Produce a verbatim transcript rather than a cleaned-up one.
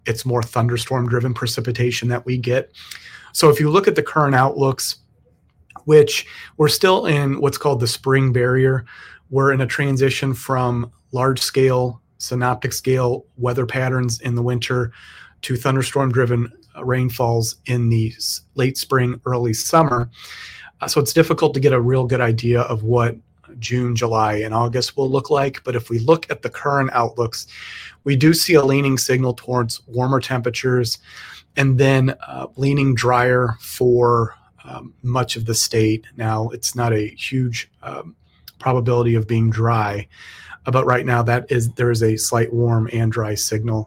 it's more thunderstorm-driven precipitation that we get. So if you look at the current outlooks, which we're still in what's called the spring barrier, we're in a transition from large-scale, synoptic scale weather patterns in the winter to thunderstorm-driven rainfalls in the late spring, early summer. Uh, so it's difficult to get a real good idea of what June, July, and August will look like. But if we look at the current outlooks, we do see a leaning signal towards warmer temperatures and then uh, leaning drier for um, much of the state. Now, it's not a huge um, probability of being dry, but right now that is there is a slight warm and dry signal